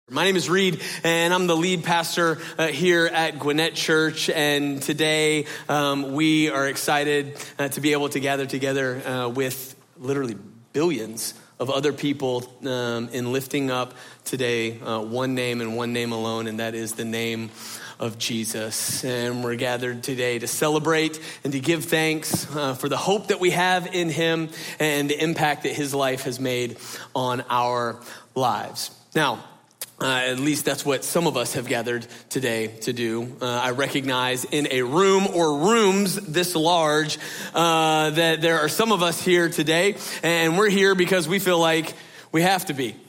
My name is Reed, and I'm the lead pastor here at Gwinnett Church, and today we are excited to be able to gather together with literally billions of other people in lifting up today one name and one name alone, and that is the name of Jesus. And we're gathered today to celebrate and to give thanks for the hope that we have in him and the impact that his life has made on our lives. Now, at least that's what some of us have gathered today to do. I recognize in a room or rooms this large that there are some of us here today, and we're here because we feel like we have to be.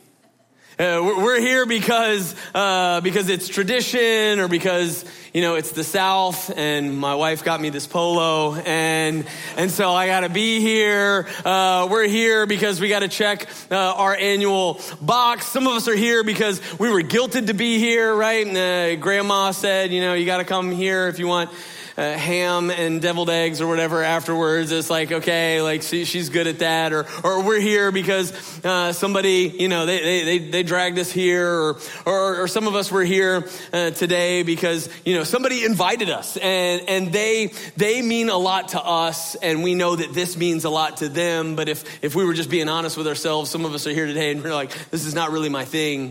We're here because it's tradition, or because, you know, it's the South and my wife got me this polo and so I gotta be here. We're here because we gotta check our annual box. Some of us are here because we were guilted to be here, right? And, grandma said, you know, you gotta come here if you want ham and deviled eggs or whatever afterwards. It's like, okay, like she's good at that. Or we're here because somebody, you know, they dragged us here. Or some of us were here today because, you know, somebody invited us and they mean a lot to us, and we know that this means a lot to them. But if we were just being honest with ourselves, some of us are here today and we're like, this is not really my thing.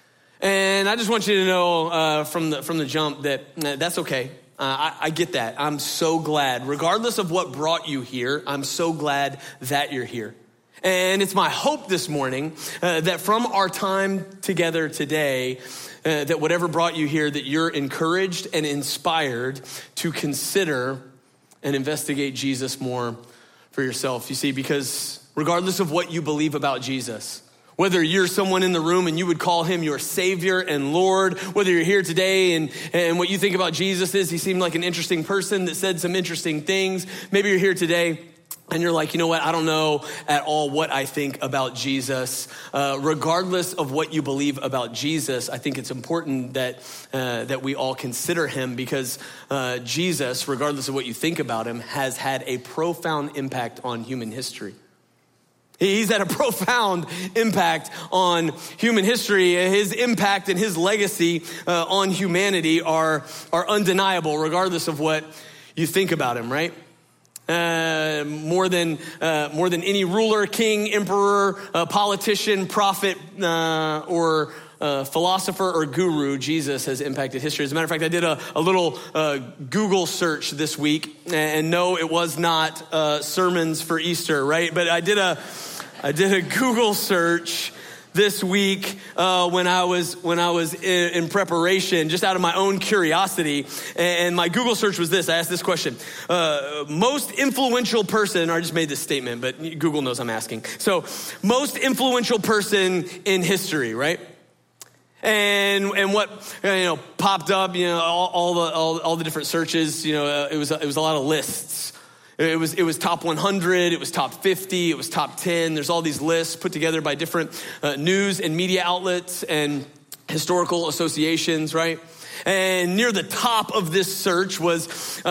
And I just want you to know from the jump that that's okay. I get that. I'm so glad, regardless of what brought you here, I'm so glad that you're here. And it's my hope this morning that from our time together today, that whatever brought you here, that you're encouraged and inspired to consider and investigate Jesus more for yourself. You see, because regardless of what you believe about Jesus, whether you're someone in the room and you would call him your Savior and Lord, whether you're here today and what you think about Jesus is he seemed like an interesting person that said some interesting things. Maybe you're here today and you're like, you know what, I don't know at all what I think about Jesus. Regardless of what you believe about Jesus, I think it's important that we all consider him, because Jesus, regardless of what you think about him, has had a profound impact on human history. He's had a profound impact on human history. His impact and his legacy on humanity are undeniable, regardless of what you think about him, right? More than any ruler, king, emperor, politician, prophet, or philosopher or guru, Jesus has impacted history. As a matter of fact, I did a little Google search this week, and no, it was not sermons for Easter, right? But I did a Google search this week when I was in preparation, just out of my own curiosity. And my Google search was this. I asked this question: most influential person. Or I just made this statement, but Google knows I'm asking. So, most influential person in history, right? And what, you know, popped up, you know, all the different searches, you know, it was a lot of lists. It was top 100, it was top 50, it was top 10. There's all these lists put together by different news and media outlets and historical associations, right? And near the top of this search was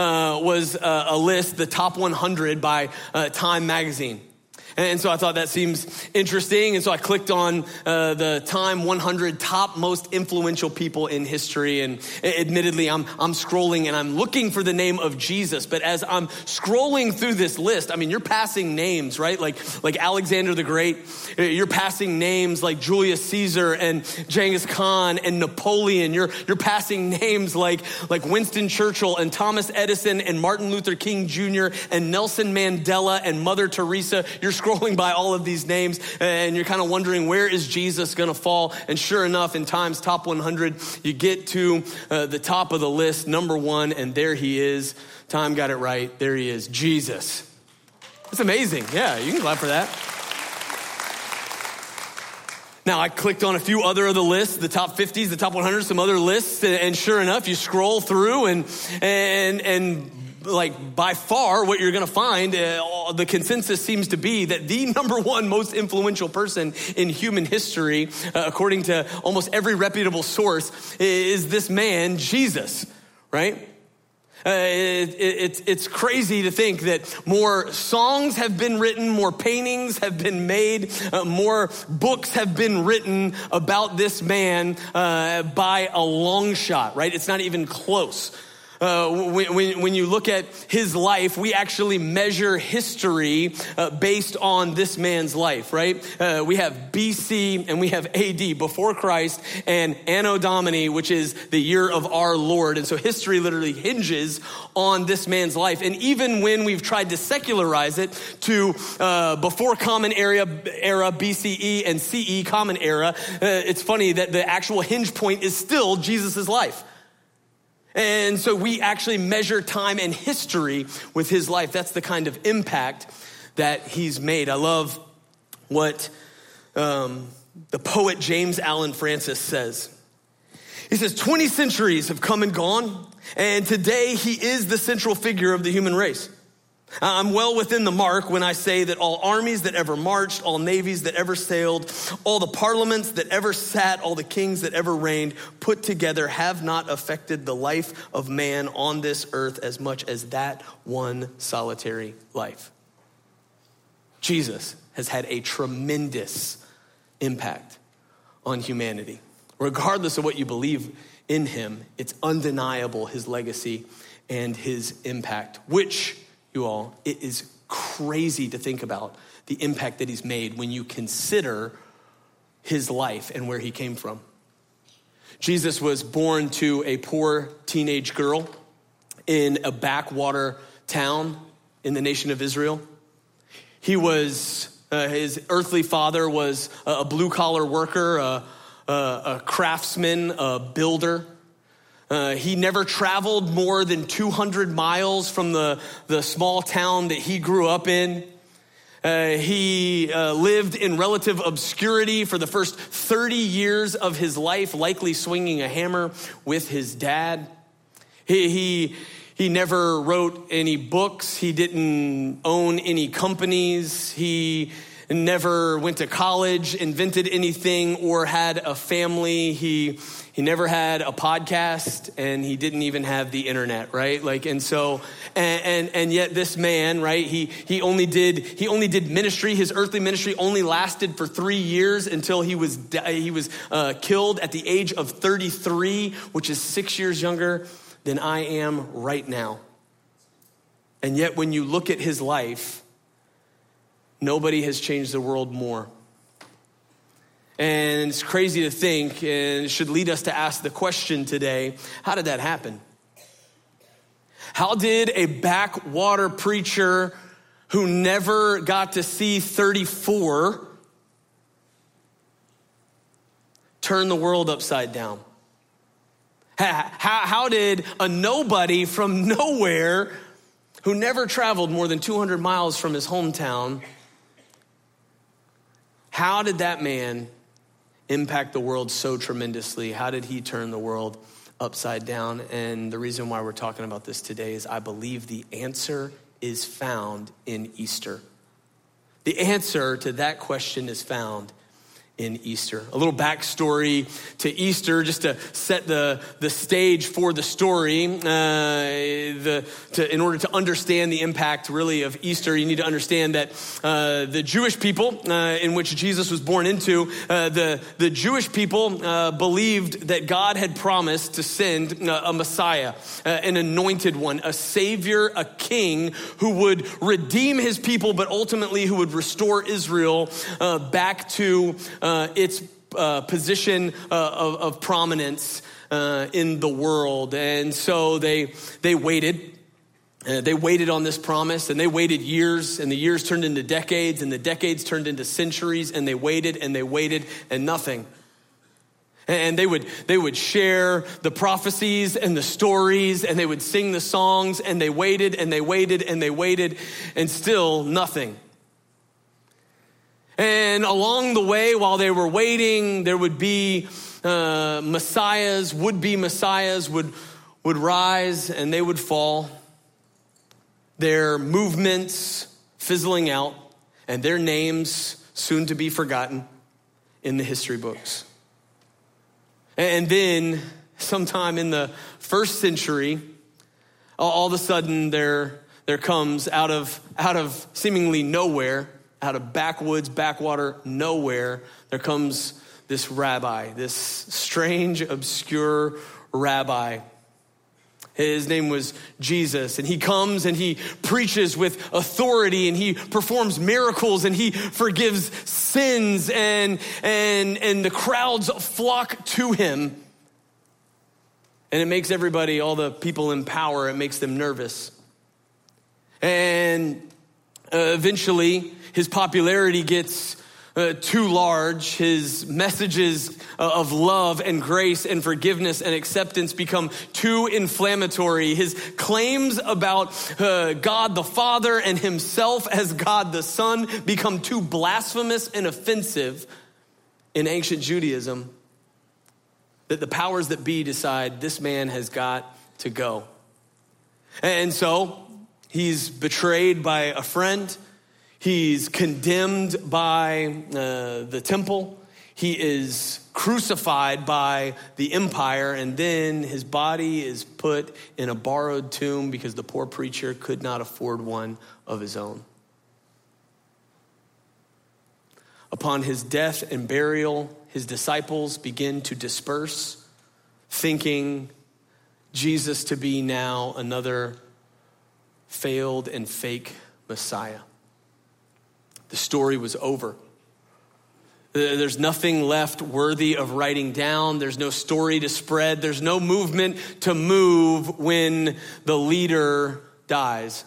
a list, the top 100 by Time magazine. And so I thought that seems interesting. And so I clicked on the Time 100 top most influential people in history. And admittedly, I'm scrolling and I'm looking for the name of Jesus. But as I'm scrolling through this list, I mean, you're passing names, right? Like Alexander the Great. You're passing names like Julius Caesar and Genghis Khan and Napoleon. You're passing names like Winston Churchill and Thomas Edison and Martin Luther King Jr. and Nelson Mandela and Mother Teresa. You're scrolling by all of these names and you're kind of wondering, where is Jesus going to fall? And sure enough, in Time's top 100, you get to the top of the list, number one, and there he is. Time got it right. There he is, Jesus. That's amazing. Yeah, you can clap for that. Now, I clicked on a few other of the lists, the top 50s, the top 100s, some other lists, and sure enough, you scroll through and like by far what you're going to find, the consensus seems to be that the number one most influential person in human history, according to almost every reputable source, is this man, Jesus, right? It's crazy to think that more songs have been written, more paintings have been made, more books have been written about this man by a long shot, right? It's not even close. When you look at his life, we actually measure history based on this man's life, right? We have BC and we have AD, before Christ, and Anno Domini, which is the year of our Lord. And so history literally hinges on this man's life. And even when we've tried to secularize it to before Common Era, BCE, and CE, Common Era, it's funny that the actual hinge point is still Jesus' life. And so we actually measure time and history with his life. That's the kind of impact that he's made. I love what the poet James Allen Francis says. He says, 20 centuries have come and gone, and today he is the central figure of the human race. I'm well within the mark when I say that all armies that ever marched, all navies that ever sailed, all the parliaments that ever sat, all the kings that ever reigned, put together have not affected the life of man on this earth as much as that one solitary life. Jesus has had a tremendous impact on humanity. Regardless of what you believe in him, it's undeniable, his legacy and his impact, which, you all, it is crazy to think about the impact that he's made when you consider his life and where he came from. Jesus was born to a poor teenage girl in a backwater town in the nation of Israel. He was, his earthly father was a blue-collar worker, a craftsman, a builder. He never traveled more than 200 miles from the small town that he grew up in. He lived in relative obscurity for the first 30 years of his life, likely swinging a hammer with his dad. He never wrote any books. He didn't own any companies. He never went to college, invented anything, or had a family. He never had a podcast, and he didn't even have the internet, right? And yet this man, right? He only did ministry. His earthly ministry only lasted for 3 years until he was killed at the age of 33, which is 6 years younger than I am right now. And yet when you look at his life, nobody has changed the world more. And it's crazy to think, and it should lead us to ask the question today, how did that happen? How did a backwater preacher who never got to see 34 turn the world upside down? How did a nobody from nowhere who never traveled more than 200 miles from his hometown, how did that man impact the world so tremendously? How did he turn the world upside down? And the reason why we're talking about this today is I believe the answer is found in Easter. The answer to that question is found in Easter. A little backstory to Easter, just to set the stage for the story. In order to understand the impact really of Easter, you need to understand that the Jewish people in which Jesus was born into, the Jewish people believed that God had promised to send a Messiah, an anointed one, a savior, a king who would redeem his people, but ultimately who would restore Israel back to its position of prominence in the world. And so they waited. They waited on this promise, and they waited years, and the years turned into decades, and the decades turned into centuries, and they waited, and nothing. And they would share the prophecies and the stories, and they would sing the songs, and they waited, and still nothing. And along the way, while they were waiting, there would be messiahs, would-be messiahs would rise and they would fall. Their movements fizzling out and their names soon to be forgotten in the history books. And then sometime in the first century, all of a sudden there comes out of seemingly nowhere, out of backwoods, backwater, nowhere, there comes this rabbi, this strange, obscure rabbi. His name was Jesus, and he comes and he preaches with authority, and he performs miracles, and he forgives sins, and the crowds flock to him. And it makes everybody, all the people in power, it makes them nervous. And eventually, his popularity gets too large. His messages of love and grace and forgiveness and acceptance become too inflammatory. His claims about God the Father and himself as God the Son become too blasphemous and offensive in ancient Judaism that the powers that be decide this man has got to go. And so he's betrayed by a friend. He's condemned by the temple. He is crucified by the empire, and then his body is put in a borrowed tomb because the poor preacher could not afford one of his own. Upon his death and burial, his disciples begin to disperse, thinking Jesus to be now another failed and fake Messiah. The story was over. There's nothing left worthy of writing down. There's no story to spread. There's no movement to move when the leader dies.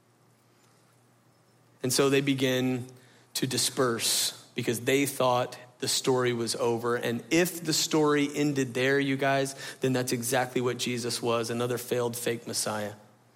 And so they begin to disperse because they thought the story was over. And if the story ended there, you guys, then that's exactly what Jesus was, another failed fake Messiah.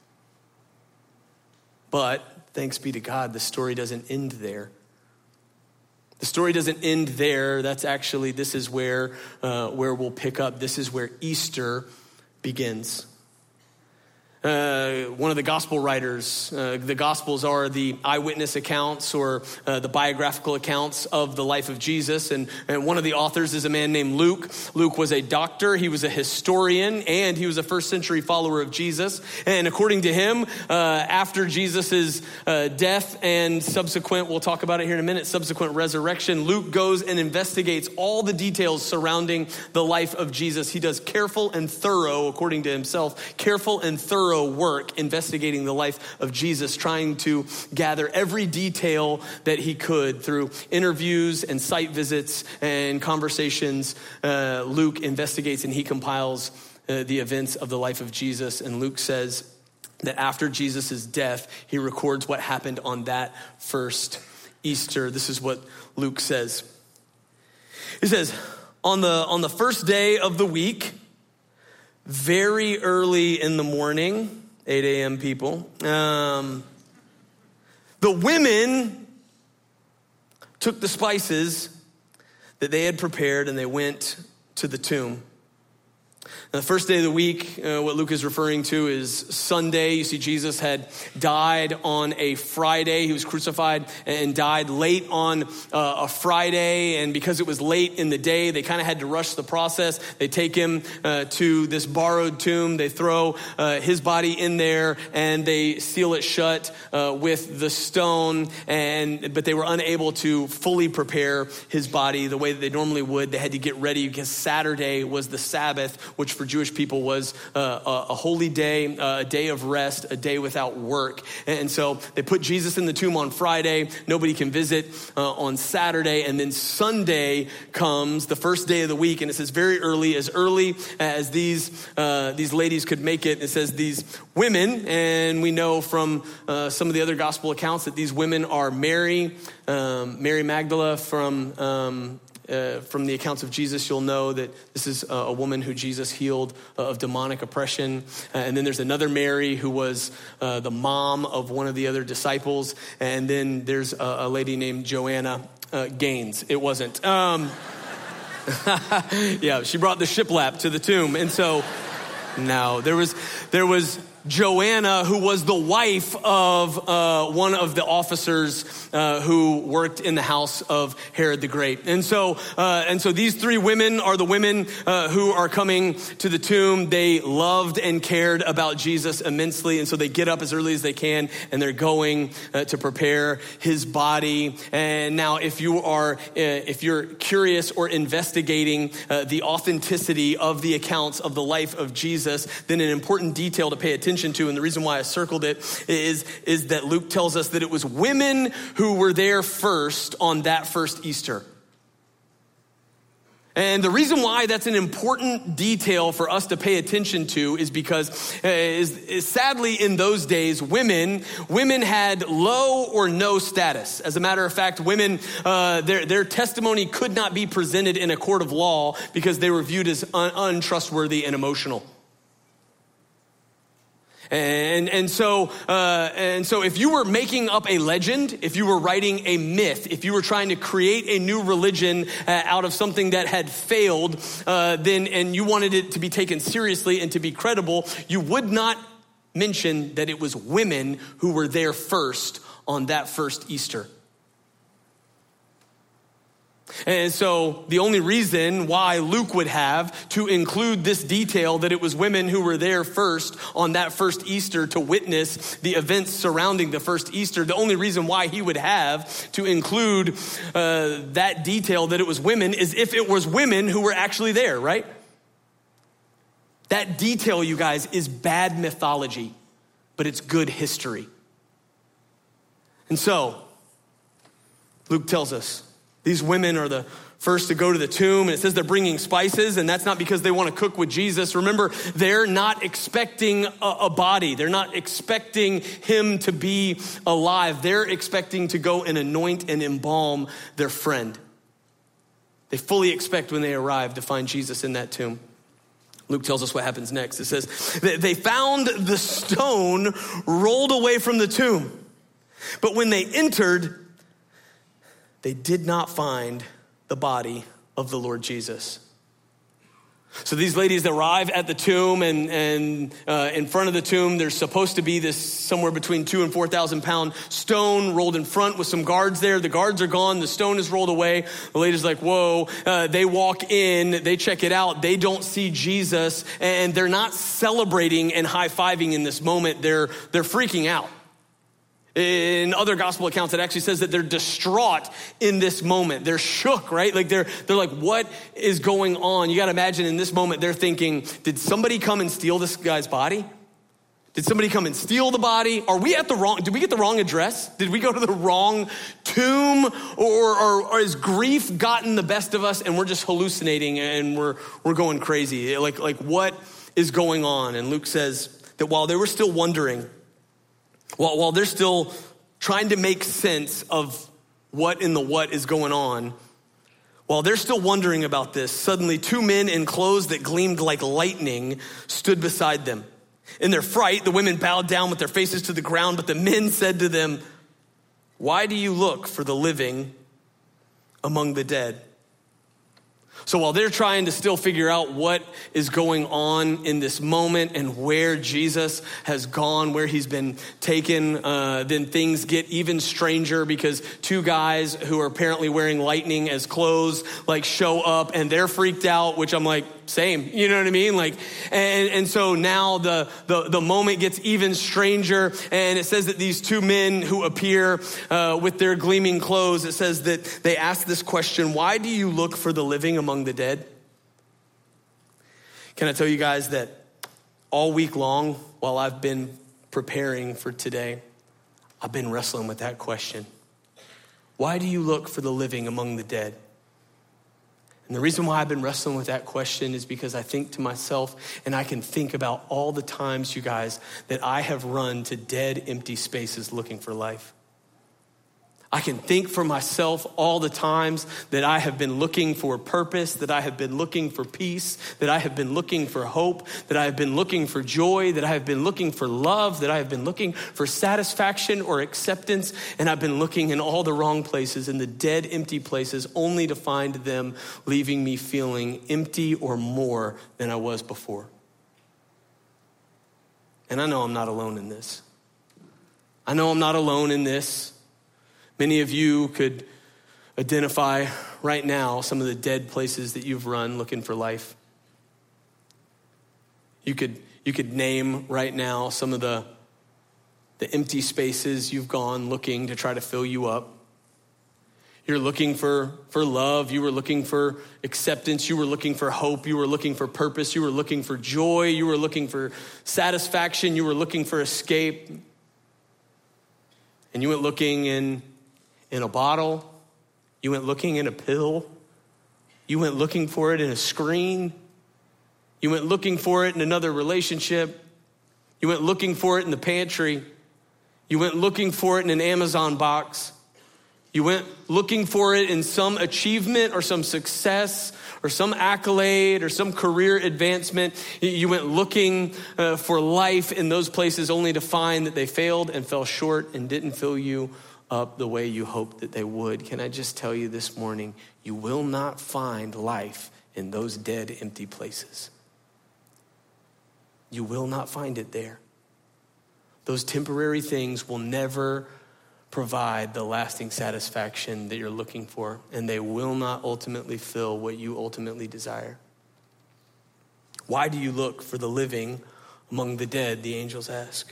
But thanks be to God, the story doesn't end there. The story doesn't end there. That's actually, this is where we'll pick up. This is where Easter begins. One of the gospel writers, the gospels are the eyewitness accounts or the biographical accounts of the life of Jesus. And one of the authors is a man named Luke. Luke was a doctor. He was a historian, and he was a first century follower of Jesus. And according to him, after Jesus's death and subsequent, we'll talk about it here in a minute, subsequent resurrection, Luke goes and investigates all the details surrounding the life of Jesus. He does careful and thorough, according to himself, careful and thorough work investigating the life of Jesus, trying to gather every detail that he could through interviews and site visits and conversations. Luke investigates and he compiles the events of the life of Jesus. And Luke says that after Jesus' death, he records what happened on that first Easter. This is what Luke says. He says, on the first day of the week, very early in the morning, 8 a.m. people, the women took the spices that they had prepared and they went to the tomb. Now, the first day of the week, what Luke is referring to is Sunday. You see, Jesus had died on a Friday. He was crucified and died late on a Friday. And because it was late in the day, they kind of had to rush the process. They take him to this borrowed tomb. They throw his body in there and they seal it shut with the stone. But they were unable to fully prepare his body the way that they normally would. They had to get ready because Saturday was the Sabbath, which for Jewish people was a holy day, a day of rest, a day without work. And so they put Jesus in the tomb on Friday. Nobody can visit on Saturday. And then Sunday comes, the first day of the week. And it says very early as these ladies could make it. It says these women, and we know from some of the other gospel accounts that these women are Mary Magdalene. From the accounts of Jesus, you'll know that this is a woman who Jesus healed of demonic oppression. And then there's another Mary who was the mom of one of the other disciples. And then there's a lady named Joanna Gaines. It wasn't. Yeah, she brought the shiplap to the tomb. And so, no, there was Joanna, who was the wife of one of the officers who worked in the house of Herod the Great. And so these three women are the women who are coming to the tomb. They loved and cared about Jesus immensely. And so they get up as early as they can and they're going to prepare his body. And now if you're curious or investigating the authenticity of the accounts of the life of Jesus, then an important detail to pay attention to, and the reason why I circled it, is that Luke tells us that it was women who were there first on that first Easter. And the reason why that's an important detail for us to pay attention to is because sadly in those days, women had low or no status. As a matter of fact, women, their testimony could not be presented in a court of law because they were viewed as untrustworthy and emotional. And so if you were making up a legend, if you were writing a myth, if you were trying to create a new religion out of something that had failed, and you wanted it to be taken seriously and to be credible, you would not mention that it was women who were there first on that first Easter. And so the only reason why Luke would have to include this detail that it was women who were there first on that first Easter to witness the events surrounding the first Easter, the only reason why he would have to include that detail that it was women is if it was women who were actually there, right? That detail, you guys, is bad mythology, but it's good history. And so Luke tells us these women are the first to go to the tomb, and it says they're bringing spices, and that's not because they want to cook with Jesus. Remember, they're not expecting a body. They're not expecting him to be alive. They're expecting to go and anoint and embalm their friend. They fully expect when they arrive to find Jesus in that tomb. Luke tells us what happens next. It says, they found the stone rolled away from the tomb, but when they entered, they did not find the body of the Lord Jesus. So these ladies arrive at the tomb, and in front of the tomb, there's supposed to be this somewhere between 2,000 and 4,000 pound stone rolled in front with some guards there. The guards are gone. The stone is rolled away. The lady's like, whoa. They walk in. They check it out. They don't see Jesus, and they're not celebrating and high-fiving in this moment. They're freaking out. In other gospel accounts, it actually says that they're distraught in this moment. They're shook, right? Like they're like, what is going on? You got to imagine in this moment, they're thinking, did somebody come and steal this guy's body? Did somebody come and steal the body? Did we get the wrong address? Did we go to the wrong tomb? Or has grief gotten the best of us and we're just hallucinating and we're going crazy? Like what is going on? And Luke says that while they were still wondering, while they're still trying to make sense of what is going on, while they're still wondering about this, suddenly two men in clothes that gleamed like lightning stood beside them. In their fright, the women bowed down with their faces to the ground, but the men said to them, "Why do you look for the living among the dead?" So while they're trying to still figure out what is going on in this moment and where Jesus has gone, where he's been taken, then things get even stranger because two guys who are apparently wearing lightning as clothes show up and they're freaked out, which I'm like, same, you know what I mean? And so now the moment gets even stranger, and it says that these two men who appear with their gleaming clothes, it says that they ask this question, "Why do you look for the living among the dead?" Can I tell you guys that all week long, while I've been preparing for today, I've been wrestling with that question. Why do you look for the living among the dead? And the reason why I've been wrestling with that question is because I think to myself, and I can think about all the times, you guys, that I have run to dead, empty spaces looking for life. I can think for myself all the times that I have been looking for purpose, that I have been looking for peace, that I have been looking for hope, that I have been looking for joy, that I have been looking for love, that I have been looking for satisfaction or acceptance, and I've been looking in all the wrong places, in the dead, empty places, only to find them leaving me feeling empty or more than I was before. And I know I'm not alone in this. I know I'm not alone in this. Many of you could identify right now some of the dead places that you've run looking for life. You could name right now some of the empty spaces you've gone looking to try to fill you up. You're looking for love. You were looking for acceptance. You were looking for hope. You were looking for purpose. You were looking for joy. You were looking for satisfaction. You were looking for escape. And you went looking in a bottle. You went looking in a pill. You went looking for it in a screen. You went looking for it in another relationship. You went looking for it in the pantry. You went looking for it in an Amazon box. You went looking for it in some achievement or some success or some accolade or some career advancement. You went looking for life in those places only to find that they failed and fell short and didn't fill you up the way you hoped that they would. Can I just tell you this morning, you will not find life in those dead, empty places. You will not find it there. Those temporary things will never provide the lasting satisfaction that you're looking for, and they will not ultimately fill what you ultimately desire. Why do you look for the living among the dead, the angels ask.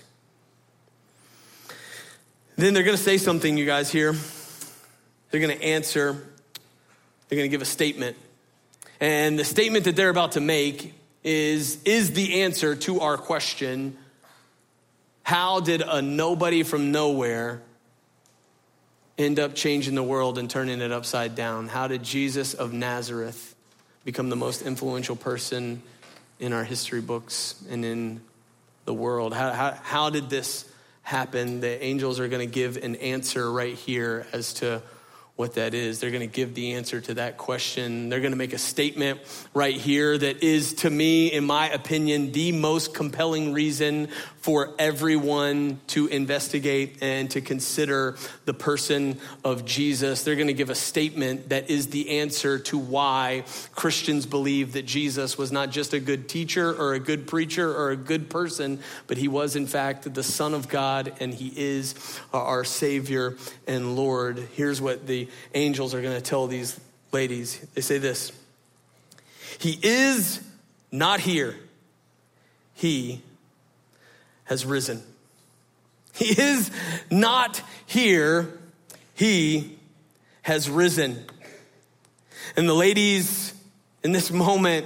Then they're going to say something, you guys, here. They're going to answer. They're going to give a statement. And the statement that they're about to make is the answer to our question, how did a nobody from nowhere end up changing the world and turning it upside down? How did Jesus of Nazareth become the most influential person in our history books and in the world? How did this happen? The angels are going to give an answer right here as to what that is. They're going to give the answer to that question. They're going to make a statement right here that is, to me, in my opinion, the most compelling reason for everyone to investigate and to consider the person of Jesus. They're going to give a statement that is the answer to why Christians believe that Jesus was not just a good teacher or a good preacher or a good person, but he was, in fact, the Son of God, and he is our Savior and Lord. Here's what the angels are going to tell these ladies. They say this: he is not here. He has risen. He is not here. He has risen. And the ladies in this moment,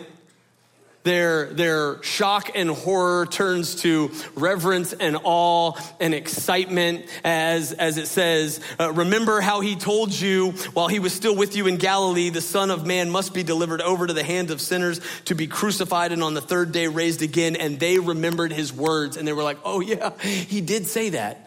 their shock and horror turns to reverence and awe and excitement as it says, remember how he told you while he was still with you in Galilee, the Son of Man must be delivered over to the hands of sinners to be crucified and on the third day raised again. And they remembered his words and they were like, oh yeah, he did say that.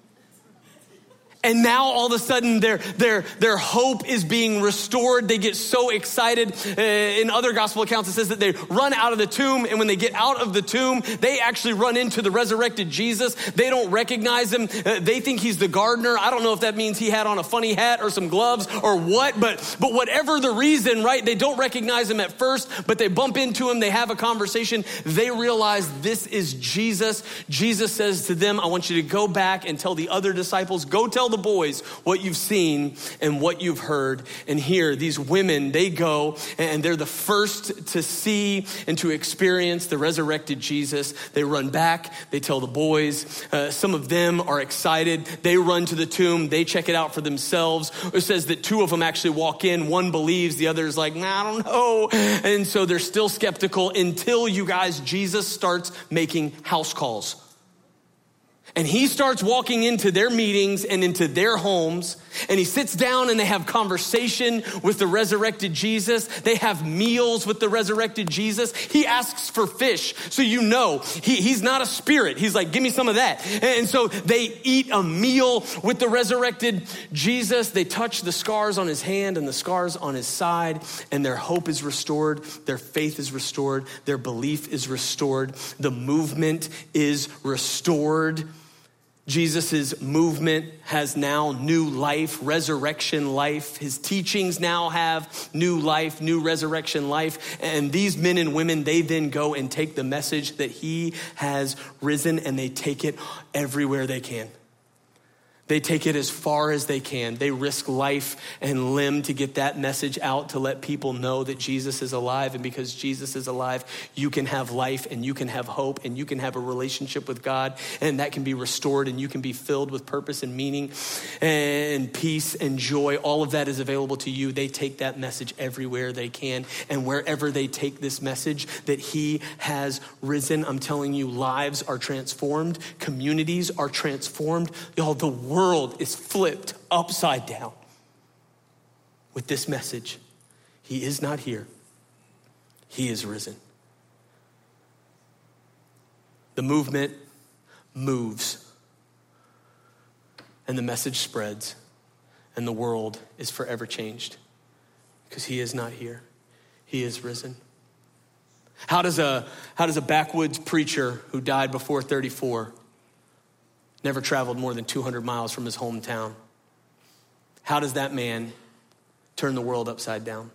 And now all of a sudden their hope is being restored. They get so excited. In other gospel accounts, it says that they run out of the tomb. And when they get out of the tomb, they actually run into the resurrected Jesus. They don't recognize him. They think he's the gardener. I don't know if that means he had on a funny hat or some gloves or what, but whatever the reason, right? They don't recognize him at first, but they bump into him. They have a conversation. They realize this is Jesus. Jesus says to them, I want you to go back and tell the other disciples, go tell the boys what you've seen and what you've heard. And here, these women, they go and they're the first to see and to experience the resurrected Jesus. They run back, they tell the boys. Some of them are excited. They run to the tomb, they check it out for themselves. It says that two of them actually walk in. One believes, the other is like, nah, I don't know. And so they're still skeptical until, you guys, Jesus starts making house calls. And he starts walking into their meetings and into their homes, and he sits down and they have conversation with the resurrected Jesus. They have meals with the resurrected Jesus. He asks for fish. So you know, he's not a spirit. He's like, give me some of that. And so they eat a meal with the resurrected Jesus. They touch the scars on his hand and the scars on his side, and their hope is restored. Their faith is restored. Their belief is restored. The movement is restored. Jesus' movement has now new life, resurrection life. His teachings now have new life, new resurrection life. And these men and women, they then go and take the message that he has risen, and they take it everywhere they can. They take it as far as they can. They risk life and limb to get that message out, to let people know that Jesus is alive. And because Jesus is alive, you can have life, and you can have hope, and you can have a relationship with God, and that can be restored, and you can be filled with purpose and meaning and peace and joy. All of that is available to you. They take that message everywhere they can. And wherever they take this message that he has risen, I'm telling you, lives are transformed. Communities are transformed. Y'all, the world is flipped upside down with this message. He is not here. He is risen. The movement moves, and the message spreads, and the world is forever changed because he is not here. He is risen. How does a backwoods preacher who died before 34, never traveled more than 200 miles from his hometown, how does that man turn the world upside down?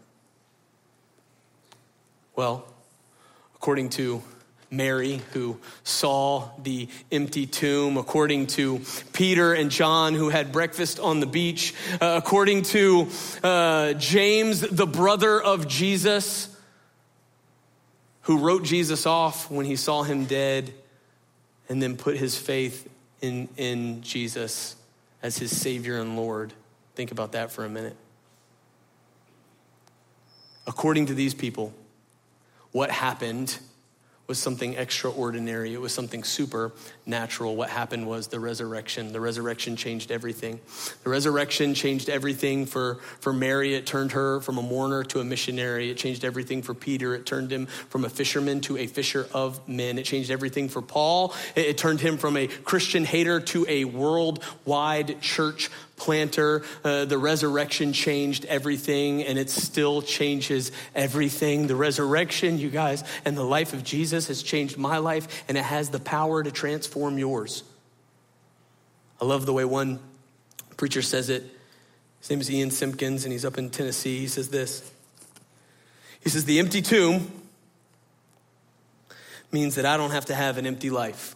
Well, according to Mary, who saw the empty tomb, according to Peter and John, who had breakfast on the beach, according to James, the brother of Jesus, who wrote Jesus off when he saw him dead, and then put his faith in Jesus as his Savior and Lord. Think about that for a minute. According to these people, what happened was something extraordinary. It was something supernatural. What happened was the resurrection. The resurrection changed everything. The resurrection changed everything for Mary. It turned her from a mourner to a missionary. It changed everything for Peter. It turned him from a fisherman to a fisher of men. It changed everything for Paul. It turned him from a Christian hater to a worldwide church planter. The resurrection changed everything, and it still changes everything. The resurrection, you guys, and the life of Jesus has changed my life, and it has the power to transform yours. I love the way one preacher says it. His name is Ian Simpkins, and he's up in Tennessee. He says this. He says, the empty tomb means that I don't have to have an empty life.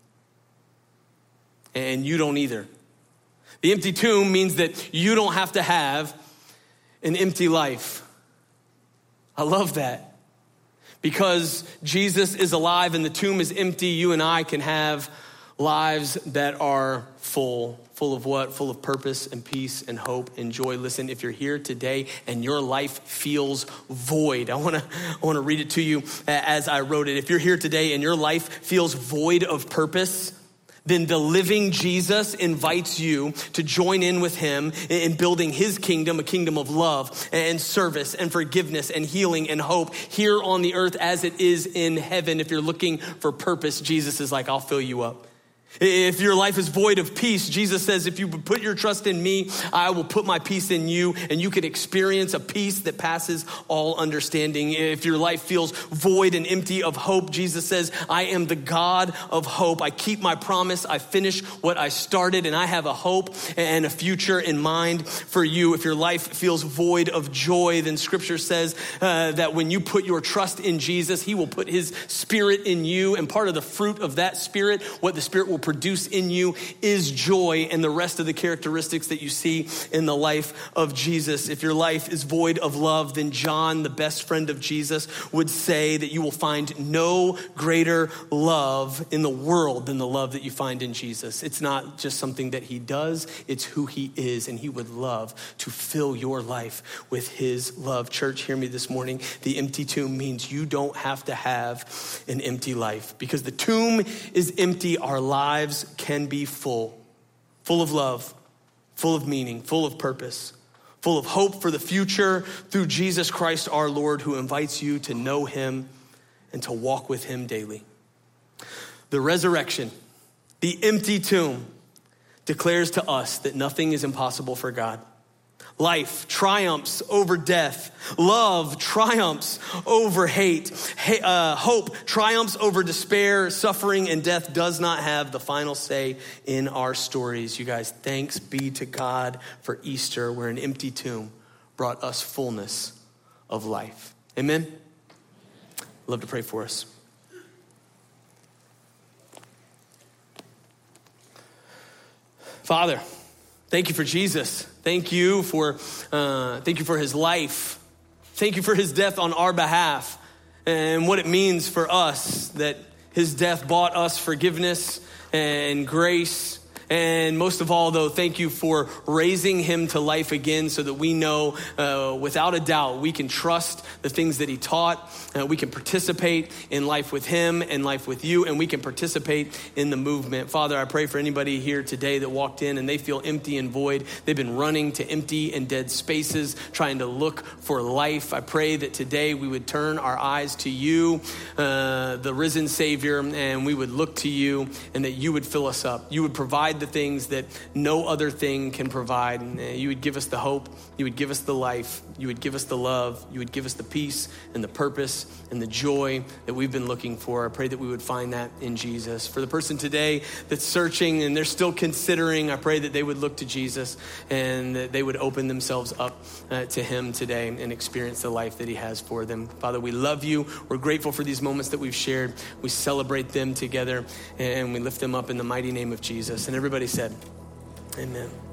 And you don't either. The empty tomb means that you don't have to have an empty life. I love that. Because Jesus is alive and the tomb is empty, you and I can have lives that are full. Full of what? Full of purpose and peace and hope and joy. Listen, if you're here today and your life feels void, I want to read it to you as I wrote it. If you're here today and your life feels void of purpose, then the living Jesus invites you to join in with him in building his kingdom, a kingdom of love and service and forgiveness and healing and hope here on the earth as it is in heaven. If you're looking for purpose, Jesus is like, I'll fill you up. If your life is void of peace, Jesus says, if you put your trust in me, I will put my peace in you, and you can experience a peace that passes all understanding. If your life feels void and empty of hope, Jesus says, I am the God of hope. I keep my promise. I finish what I started, and I have a hope and a future in mind for you. If your life feels void of joy, then Scripture says that when you put your trust in Jesus, he will put his Spirit in you, and part of the fruit of that Spirit, what the Spirit will produce in you, is joy and the rest of the characteristics that you see in the life of Jesus. If your life is void of love, then John, the best friend of Jesus, would say that you will find no greater love in the world than the love that you find in Jesus. It's not just something that he does, it's who he is, and he would love to fill your life with his love. Church, hear me this morning. The empty tomb means you don't have to have an empty life. Because the tomb is empty, our lives can be full of love, full of meaning, full of purpose, full of hope for the future through Jesus Christ our Lord, who invites you to know him and to walk with him daily. The resurrection, the empty tomb, declares to us that nothing is impossible for God. Life triumphs over death. Love triumphs over hate. Hope triumphs over despair. Suffering and death does not have the final say in our stories. You guys, thanks be to God for Easter, where an empty tomb brought us fullness of life. Amen? I'd love to pray for us. Father, thank you for Jesus. Thank you for his life. Thank you for his death on our behalf and what it means for us that his death bought us forgiveness and grace. And most of all, though, thank you for raising him to life again so that we know without a doubt we can trust the things that he taught. We can participate in life with him and life with you, and we can participate in the movement. Father, I pray for anybody here today that walked in and they feel empty and void. They've been running to empty and dead spaces, trying to look for life. I pray that today we would turn our eyes to you, the risen Savior, and we would look to you, and that you would fill us up. You would provide the things that no other thing can provide. And you would give us the hope. You would give us the life. You would give us the love. You would give us the peace and the purpose and the joy that we've been looking for. I pray that we would find that in Jesus. For the person today that's searching and they're still considering, I pray that they would look to Jesus and that they would open themselves up to him today and experience the life that he has for them. Father, we love you. We're grateful for these moments that we've shared. We celebrate them together and we lift them up in the mighty name of Jesus. And everybody said, amen.